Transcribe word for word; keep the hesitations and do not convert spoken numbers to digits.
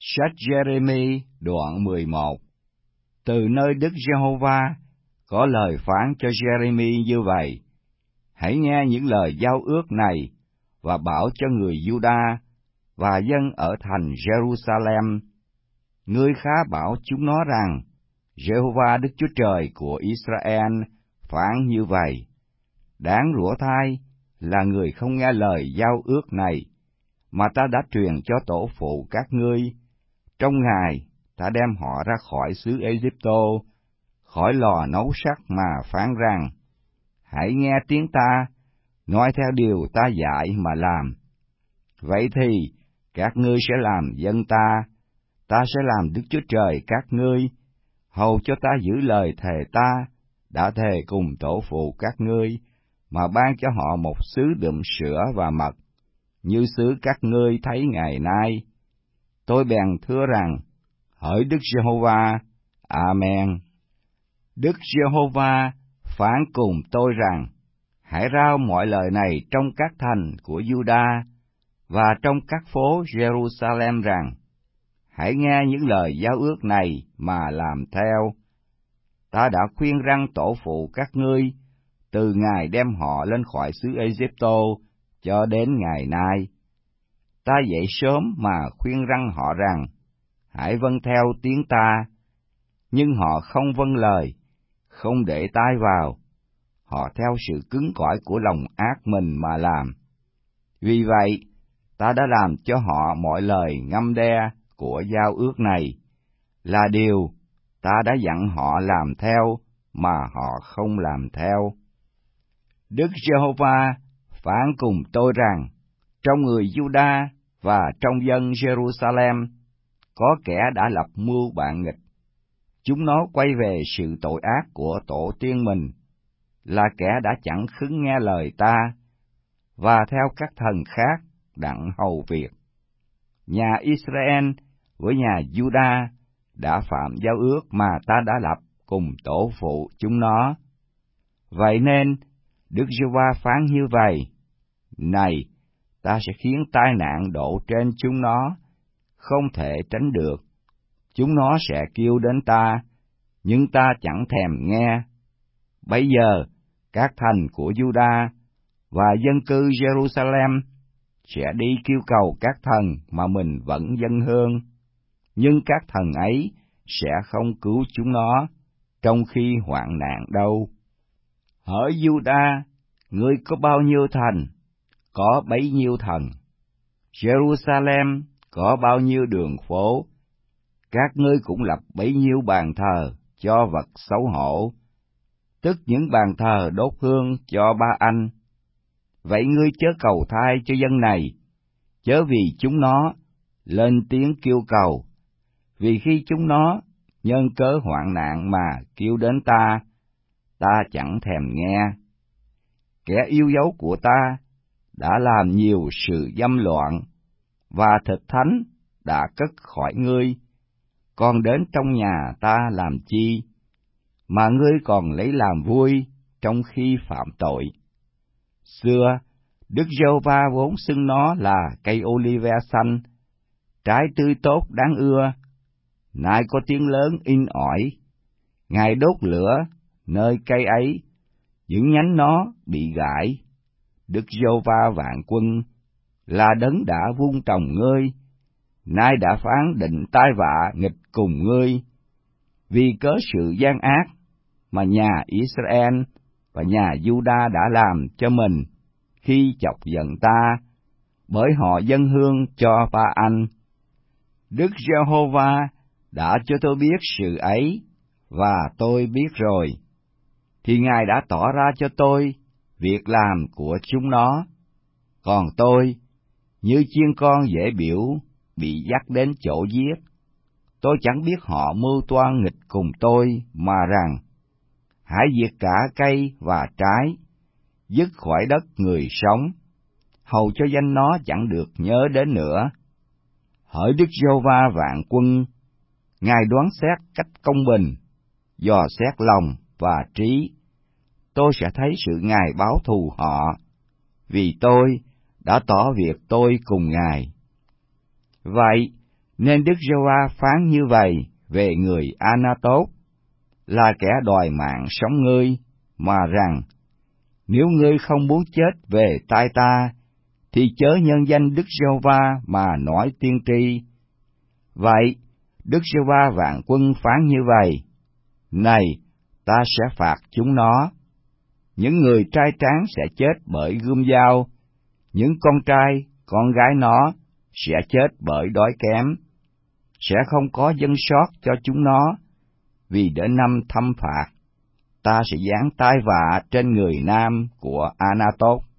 Sách Giê-rê-mi đoạn mười một. Từ nơi Đức Giê-hô-va có lời phán cho Giê-rê-mi như vậy: Hãy nghe những lời giao ước này và bảo cho người Giu-đa và dân ở thành Giê-ru-sa-lem. Ngươi khá bảo chúng nó rằng, Giê-hô-va Đức Chúa Trời của Israel phán như vậy: Đáng rủa thai là người không nghe lời giao ước này, mà ta đã truyền cho tổ phụ các ngươi. Trong ngày ta đem họ ra khỏi xứ Ê-díp-tô, khỏi lò nấu sắt mà phán rằng: Hãy nghe tiếng ta, nói theo điều ta dạy mà làm. Vậy thì các ngươi sẽ làm dân ta, ta sẽ làm Đức Chúa Trời các ngươi, hầu cho ta giữ lời thề ta đã thề cùng tổ phụ các ngươi, mà ban cho họ một xứ đượm sữa và mật, như xứ các ngươi thấy ngày nay. Tôi bèn thưa rằng: Hỡi Đức Giê-hô-va, Amen. Đức Giê-hô-va phán cùng tôi rằng: Hãy rao mọi lời này trong các thành của Giu-đa và trong các phố Giê-ru-sa-lem rằng: Hãy nghe những lời giao ước này mà làm theo. Ta đã khuyên răn tổ phụ các ngươi từ ngày đem họ lên khỏi xứ Ê-díp-tô cho đến ngày nay. Ta dậy sớm mà khuyên răn họ rằng: Hãy vâng theo tiếng ta, nhưng họ không vâng lời, không để tai vào. Họ theo sự cứng cỏi của lòng ác mình mà làm. Vì vậy, ta đã làm cho họ mọi lời ngăm đe của giao ước này, là điều ta đã dặn họ làm theo, mà họ không làm theo. Đức Giê-hô-va phán cùng tôi rằng: Trong người Giu-đa và trong dân Giê-ru-sa-lem có kẻ đã lập mưu bạn nghịch. Chúng nó quay về sự tội ác của tổ tiên mình, là kẻ đã chẳng khứng nghe lời ta, và theo các thần khác đặng hầu việc. Nhà Israel với nhà Giu-đa đã phạm giao ước mà ta đã lập cùng tổ phụ chúng nó. Vậy nên Đức Giê-hô-va phán như vậy: Này, ta sẽ khiến tai nạn đổ trên chúng nó, không thể tránh được. Chúng nó sẽ kêu đến ta, nhưng ta chẳng thèm nghe. Bây giờ các thành của Giu-đa và dân cư Giê-ru-sa-lem sẽ đi kêu cầu các thần mà mình vẫn dâng hương, nhưng các thần ấy sẽ không cứu chúng nó trong khi hoạn nạn đâu. Hỡi Giu-đa, ngươi có bao nhiêu thành, có bấy nhiêu thần. Giê-ru-sa-lem có bao nhiêu đường phố, các ngươi cũng lập bấy nhiêu bàn thờ cho vật xấu hổ, tức những bàn thờ đốt hương cho Ba Anh. Vậy ngươi chớ cầu thai cho dân này, chớ vì chúng nó lên tiếng kêu cầu, vì khi chúng nó nhân cớ hoạn nạn mà kêu đến ta, ta chẳng thèm nghe. Kẻ yêu dấu của ta đã làm nhiều sự dâm loạn, và thịt thánh đã cất khỏi ngươi, còn đến trong nhà ta làm chi, mà ngươi còn lấy làm vui trong khi phạm tội. Xưa, Đức Giê-hô-va vốn xưng nó là cây ô-li-ve xanh, trái tươi tốt đáng ưa. Nay có tiếng lớn in ỏi, Ngài đốt lửa nơi cây ấy, những nhánh nó bị gãy. Đức Giê-hô-va vạn quân là đấng đã vun trồng ngươi, nay đã phán định tai vạ nghịch cùng ngươi, vì cớ sự gian ác mà nhà Israel và nhà Giu-đa đã làm cho mình khi chọc giận ta, bởi họ dâng hương cho Ba Anh. Đức Giê-hô-va đã cho tôi biết sự ấy, và tôi biết rồi, thì Ngài đã tỏ ra cho tôi việc làm của chúng nó. Còn tôi, như chiên con dễ biểu, bị dắt đến chỗ giết. Tôi chẳng biết họ mưu toan nghịch cùng tôi, mà rằng: Hãy diệt cả cây và trái, dứt khỏi đất người sống, hầu cho danh nó chẳng được nhớ đến nữa. Hỡi Đức Giê-hô-va vạn quân, Ngài đoán xét cách công bình, dò xét lòng và trí. Tôi sẽ thấy sự Ngài báo thù họ, vì tôi đã tỏ việc tôi cùng Ngài. Vậy, Nên Đức Giê-hô-va phán như vậy về người Anatot, là kẻ đòi mạng sống ngươi, mà rằng, nếu ngươi không muốn chết về tay ta, thì chớ nhân danh Đức Giê-hô-va mà nói tiên tri. Vậy, Đức Giê-hô-va vạn quân phán như vậy, này, ta sẽ phạt chúng nó. Những người trai tráng sẽ chết bởi gươm dao, những con trai, con gái nó sẽ chết bởi đói kém. Sẽ không có dân sót cho chúng nó, vì đến năm thăm phạt, ta sẽ giáng tai vạ trên người nam của Anatot.